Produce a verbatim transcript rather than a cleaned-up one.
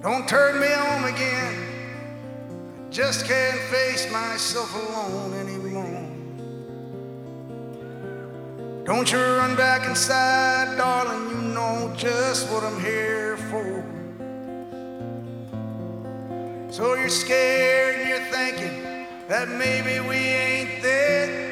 Don't turn me on again. I just can't face myself alone anymore. Don't you run back inside, darling, you know just what I'm here for. So you're scared and you're thinking that maybe we ain't there